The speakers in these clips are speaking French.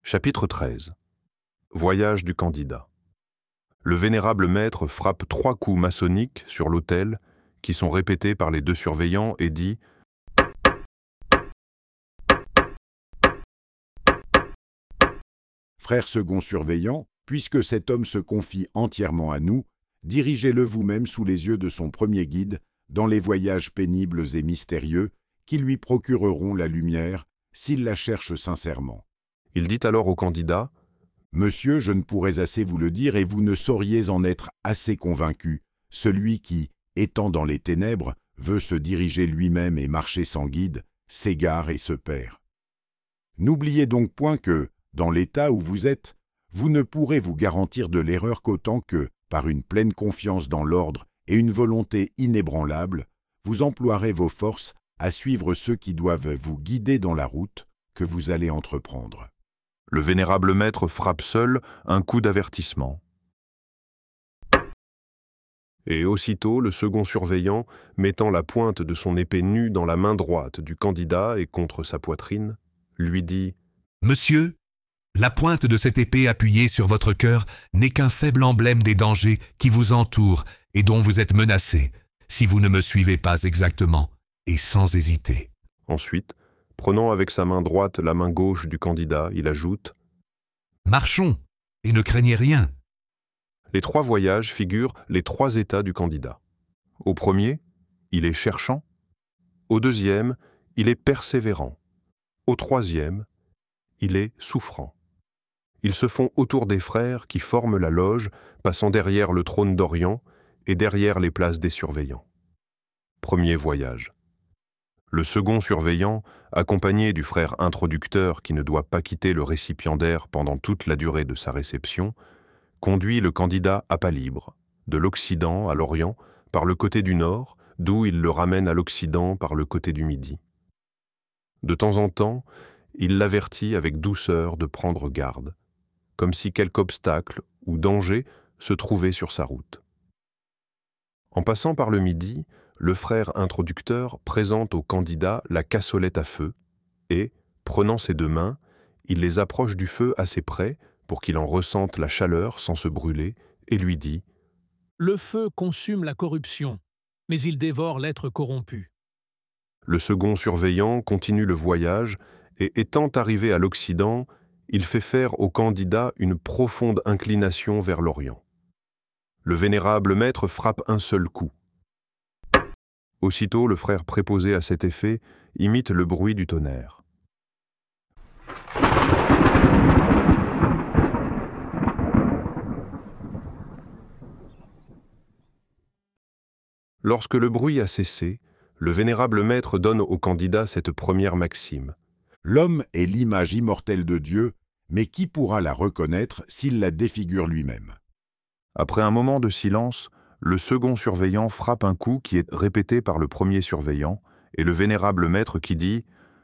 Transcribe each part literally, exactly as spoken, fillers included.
Chapitre treize. Voyage du candidat. Le vénérable maître frappe trois coups maçonniques sur l'autel, qui sont répétés par les deux surveillants, et dit « Frère second surveillant, puisque cet homme se confie entièrement à nous, dirigez-le vous-même sous les yeux de son premier guide dans les voyages pénibles et mystérieux qui lui procureront la lumière s'il la cherche sincèrement. » Il dit alors au candidat « Monsieur, je ne pourrais assez vous le dire et vous ne sauriez en être assez convaincu, celui qui, étant dans les ténèbres, veut se diriger lui-même et marcher sans guide, s'égare et se perd. N'oubliez donc point que, dans l'état où vous êtes, vous ne pourrez vous garantir de l'erreur qu'autant que, par une pleine confiance dans l'ordre et une volonté inébranlable, vous emploierez vos forces à suivre ceux qui doivent vous guider dans la route que vous allez entreprendre. » Le vénérable maître frappe seul un coup d'avertissement. Et aussitôt, le second surveillant, mettant la pointe de son épée nue dans la main droite du candidat et contre sa poitrine, lui dit « Monsieur, la pointe de cette épée appuyée sur votre cœur n'est qu'un faible emblème des dangers qui vous entourent et dont vous êtes menacé, si vous ne me suivez pas exactement et sans hésiter. » Ensuite, prenant avec sa main droite la main gauche du candidat, il ajoute « Marchons, et ne craignez rien. » Les trois voyages figurent les trois états du candidat. Au premier, il est cherchant. Au deuxième, il est persévérant. Au troisième, il est souffrant. Ils se font autour des frères qui forment la loge, passant derrière le trône d'Orient et derrière les places des surveillants. Premier voyage. Le second surveillant, accompagné du frère introducteur qui ne doit pas quitter le récipiendaire pendant toute la durée de sa réception, conduit le candidat à pas libre, de l'Occident à l'Orient, par le côté du Nord, d'où il le ramène à l'Occident par le côté du Midi. De temps en temps, il l'avertit avec douceur de prendre garde, comme si quelque obstacle ou danger se trouvait sur sa route. En passant par le Midi, le frère introducteur présente au candidat la cassolette à feu et, prenant ses deux mains, il les approche du feu assez près pour qu'il en ressente la chaleur sans se brûler et lui dit « Le feu consume la corruption, mais il dévore l'être corrompu. » Le second surveillant continue le voyage et, étant arrivé à l'Occident, il fait faire au candidat une profonde inclination vers l'Orient. Le vénérable maître frappe un seul coup. Aussitôt, le frère préposé à cet effet imite le bruit du tonnerre. Lorsque le bruit a cessé, le vénérable maître donne au candidat cette première maxime. « L'homme est l'image immortelle de Dieu, mais qui pourra la reconnaître s'il la défigure lui-même ?» Après un moment de silence, le second surveillant frappe un coup qui est répété par le premier surveillant, et le vénérable maître qui dit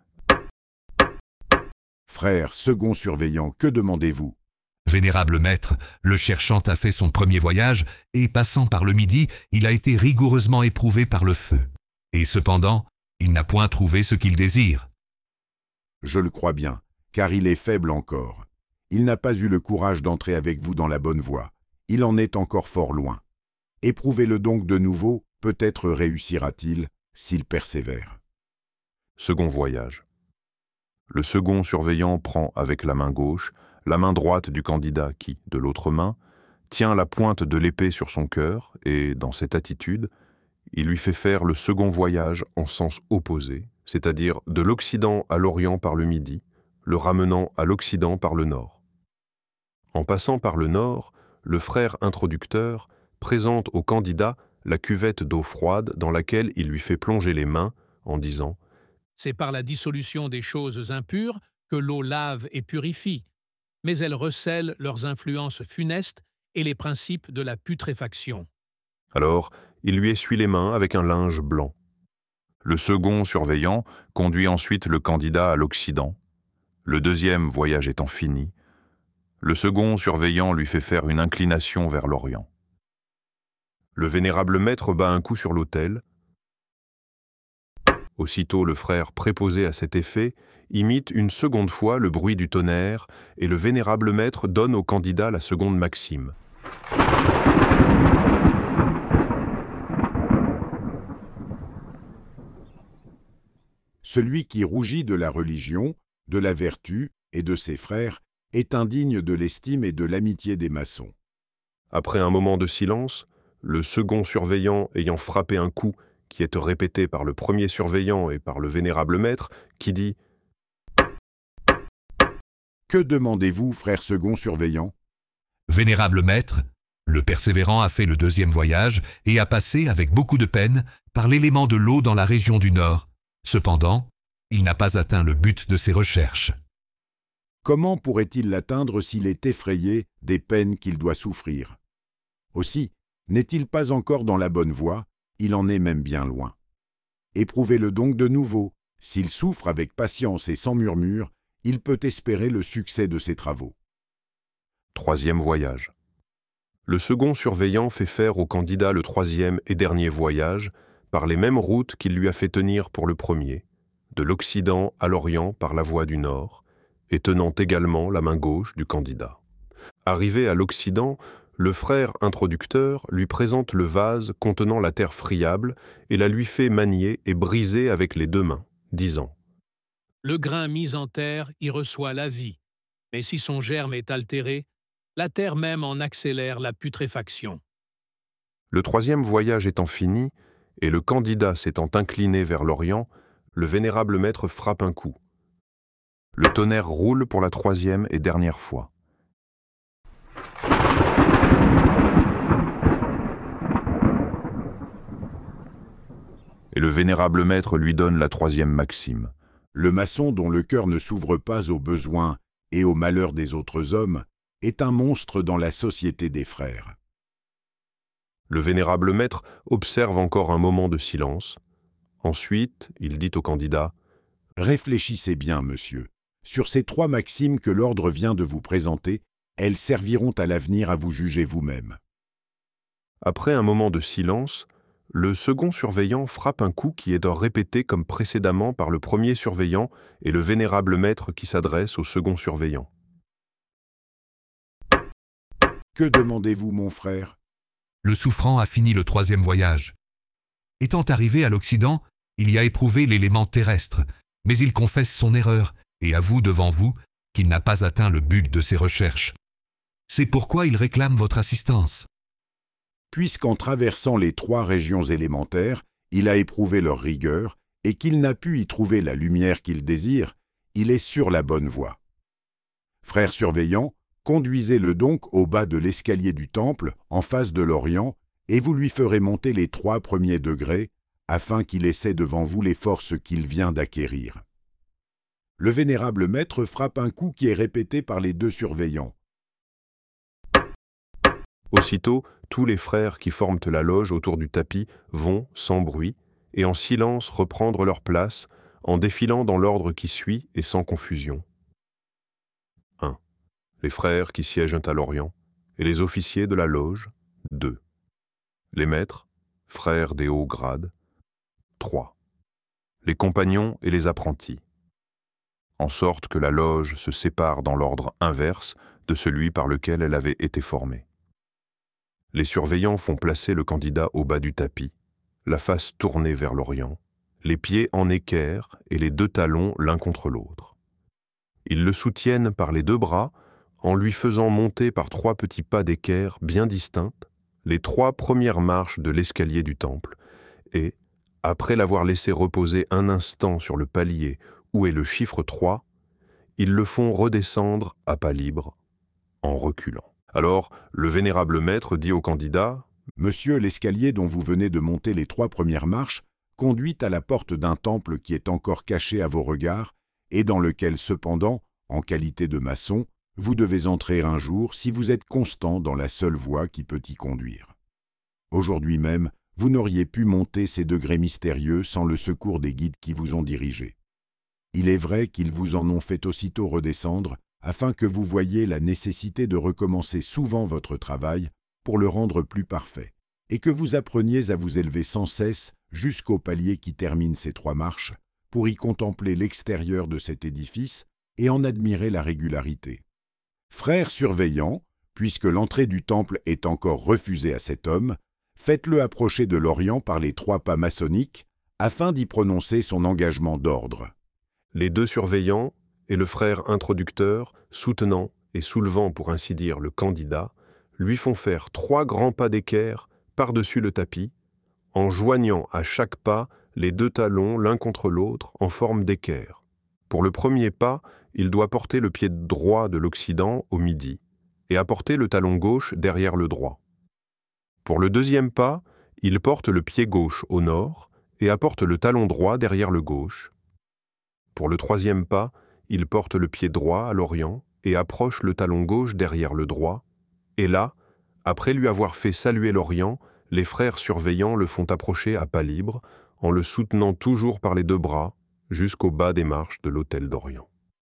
« Frère second surveillant, que demandez-vous » Vénérable maître, le cherchant a fait son premier voyage, et passant par le Midi, il a été rigoureusement éprouvé par le feu. Et cependant, il n'a point trouvé ce qu'il désire. « Je le crois bien, car il est faible encore. Il n'a pas eu le courage d'entrer avec vous dans la bonne voie. Il en est encore fort loin. Éprouvez-le donc de nouveau, peut-être réussira-t-il, s'il persévère. » Second voyage. Le second surveillant prend avec la main gauche la main droite du candidat qui, de l'autre main, tient la pointe de l'épée sur son cœur et, dans cette attitude, il lui fait faire le second voyage en sens opposé, c'est-à-dire de l'Occident à l'Orient par le Midi, le ramenant à l'Occident par le Nord. En passant par le Nord, le frère introducteur présente au candidat la cuvette d'eau froide dans laquelle il lui fait plonger les mains en disant « C'est par la dissolution des choses impures que l'eau lave et purifie, mais elle recèle leurs influences funestes et les principes de la putréfaction. » Alors, il lui essuie les mains avec un linge blanc. Le second surveillant conduit ensuite le candidat à l'Occident. Le deuxième voyage étant fini, le second surveillant lui fait faire une inclination vers l'Orient. Le vénérable maître bat un coup sur l'autel. Aussitôt le frère préposé à cet effet imite une seconde fois le bruit du tonnerre et le vénérable maître donne au candidat la seconde maxime. Celui qui rougit de la religion, de la vertu et de ses frères est indigne de l'estime et de l'amitié des maçons. Après un moment de silence, le second surveillant ayant frappé un coup qui est répété par le premier surveillant et par le vénérable maître, qui dit « Que demandez-vous, frère second surveillant ?» Vénérable maître, le persévérant a fait le deuxième voyage et a passé, avec beaucoup de peine, par l'élément de l'eau dans la région du nord. Cependant, il n'a pas atteint le but de ses recherches. Comment pourrait-il l'atteindre s'il est effrayé des peines qu'il doit souffrir? Aussi, n'est-il pas encore dans la bonne voie? Il en est même bien loin. Éprouvez-le donc de nouveau. S'il souffre avec patience et sans murmure, il peut espérer le succès de ses travaux. Troisième voyage. Le second surveillant fait faire au candidat le troisième et dernier voyage par les mêmes routes qu'il lui a fait tenir pour le premier, de l'Occident à l'Orient par la voie du Nord, et tenant également la main gauche du candidat. Arrivé à l'Occident, le frère introducteur lui présente le vase contenant la terre friable et la lui fait manier et briser avec les deux mains, disant « Le grain mis en terre y reçoit la vie, mais si son germe est altéré, la terre même en accélère la putréfaction. » Le troisième voyage étant fini, et le candidat s'étant incliné vers l'Orient, le vénérable maître frappe un coup. Le tonnerre roule pour la troisième et dernière fois. Et le vénérable maître lui donne la troisième maxime. Le maçon dont le cœur ne s'ouvre pas aux besoins et aux malheurs des autres hommes est un monstre dans la société des frères. Le vénérable maître observe encore un moment de silence. Ensuite, il dit au candidat « Réfléchissez bien, monsieur. Sur ces trois maximes que l'ordre vient de vous présenter, elles serviront à l'avenir à vous juger vous-même. » Après un moment de silence, le second surveillant frappe un coup qui est répété comme précédemment par le premier surveillant et le vénérable maître qui s'adresse au second surveillant. « Que demandez-vous, mon frère ?» Le souffrant a fini le troisième voyage. Étant arrivé à l'Occident, il y a éprouvé l'élément terrestre, mais il confesse son erreur et avoue devant vous qu'il n'a pas atteint le but de ses recherches. C'est pourquoi il réclame votre assistance. Puisqu'en traversant les trois régions élémentaires, il a éprouvé leur rigueur et qu'il n'a pu y trouver la lumière qu'il désire, il est sur la bonne voie. Frère surveillant, conduisez-le donc au bas de l'escalier du temple, en face de l'Orient, et vous lui ferez monter les trois premiers degrés, afin qu'il essaie devant vous les forces qu'il vient d'acquérir. Le vénérable maître frappe un coup qui est répété par les deux surveillants. Aussitôt, tous les frères qui forment la loge autour du tapis vont, sans bruit, et en silence reprendre leur place, en défilant dans l'ordre qui suit et sans confusion. un. Les frères qui siègent à l'Orient, et les officiers de la loge, deux. Les maîtres, frères des hauts grades, trois. Les compagnons et les apprentis, en sorte que la loge se sépare dans l'ordre inverse de celui par lequel elle avait été formée. Les surveillants font placer le candidat au bas du tapis, la face tournée vers l'Orient, les pieds en équerre et les deux talons l'un contre l'autre. Ils le soutiennent par les deux bras en lui faisant monter par trois petits pas d'équerre bien distincts les trois premières marches de l'escalier du temple et, après l'avoir laissé reposer un instant sur le palier où est le chiffre trois, ils le font redescendre à pas libres, en reculant. Alors, le vénérable maître dit au candidat « Monsieur, l'escalier dont vous venez de monter les trois premières marches conduit à la porte d'un temple qui est encore caché à vos regards et dans lequel, cependant, en qualité de maçon, vous devez entrer un jour si vous êtes constant dans la seule voie qui peut y conduire. Aujourd'hui même, vous n'auriez pu monter ces degrés mystérieux sans le secours des guides qui vous ont dirigé. Il est vrai qu'ils vous en ont fait aussitôt redescendre, afin que vous voyiez la nécessité de recommencer souvent votre travail pour le rendre plus parfait, et que vous appreniez à vous élever sans cesse jusqu'au palier qui termine ces trois marches, pour y contempler l'extérieur de cet édifice et en admirer la régularité. Frères surveillants, puisque l'entrée du temple est encore refusée à cet homme, faites-le approcher de l'Orient par les trois pas maçonniques, afin d'y prononcer son engagement d'ordre. Les deux surveillants et le frère introducteur, soutenant et soulevant pour ainsi dire le candidat, lui font faire trois grands pas d'équerre par-dessus le tapis, en joignant à chaque pas les deux talons l'un contre l'autre en forme d'équerre. Pour le premier pas, il doit porter le pied droit de l'Occident au midi et apporter le talon gauche derrière le droit. Pour le deuxième pas, il porte le pied gauche au nord et apporte le talon droit derrière le gauche. Pour le troisième pas, il porte le pied droit à l'orient et approche le talon gauche derrière le droit, et là, après lui avoir fait saluer l'orient, les frères surveillants le font approcher à pas libre, en le soutenant toujours par les deux bras, jusqu'au bas des marches de l'autel d'Orient.